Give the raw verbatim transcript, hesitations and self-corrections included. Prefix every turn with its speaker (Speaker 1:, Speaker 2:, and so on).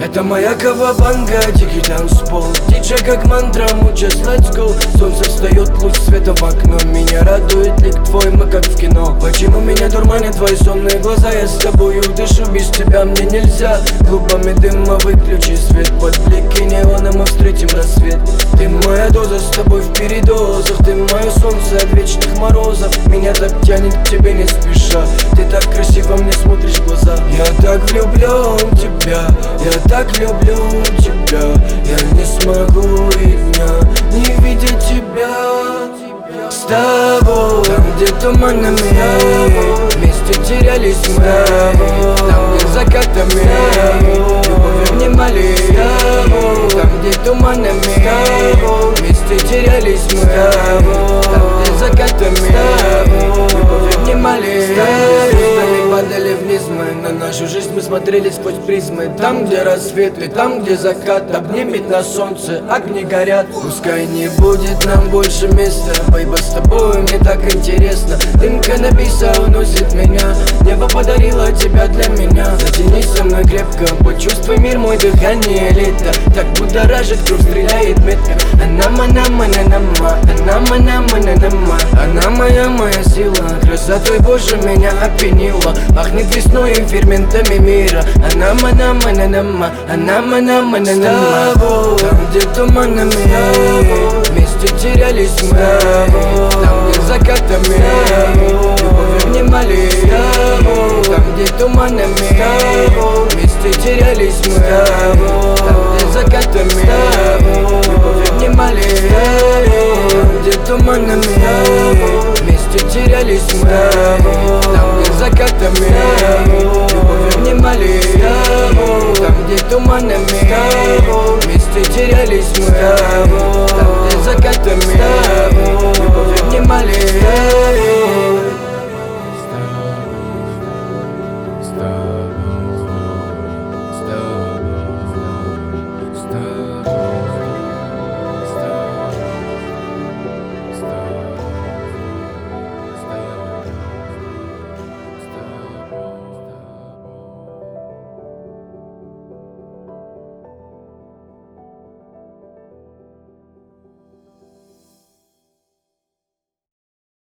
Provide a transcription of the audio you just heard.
Speaker 1: Это моя кавабанга, дикий танцпол. Диджей как мантра, мучас, let's go. Солнце встает, луч света в окно. Меня радует лик твой, мы как в кино. Почему меня дурманят твои сонные глаза? Я с тобою дышу, без тебя мне нельзя. Клубами дыма выключи свет. Под блики неона мы встретим рассвет. Ты моя доза, с тобой в передозах. Ты мое солнце от вечных морозов. Меня так тянет к тебе не спеша. Ты так красиво мне смотришь в глаза. Я так влюблен в тебя, я так люблю тебя. Я не смогу и дня не видеть тебя с тобой. Там, где туманами вместе терялись мы, там, где закатами любовь обнимали. Там, где туманами вместе терялись мы, там, где закатами любовь обнимали. Падали вниз мы, на нашу жизнь мы смотрели сквозь призмы. Там, где рассвет и там, где закат, обнимет на солнце, огни горят. Пускай не будет нам больше места, бейба, с тобой мне так интересно. Дымка написа уносит меня, небо подарило тебя для меня. Затянись со мной крепко, почувствуй мир, мой дыхание лето. Так будоражит, кровь стреляет метко. Она моя, моя, нама, она моя, моя, нама. Она моя, моя сила, красотой Боже меня опьянила. Пахнет весной и ферментами мира. Она моя, моя, нама, она моя, моя, нама. Там, где туманами вместе терялись мы, там, где закатами любовь обнимали. Там, где туманами вместе терялись мы, там, где закатами любовь обнимали. Там, где туманами вместе терялись мы, там, где закатами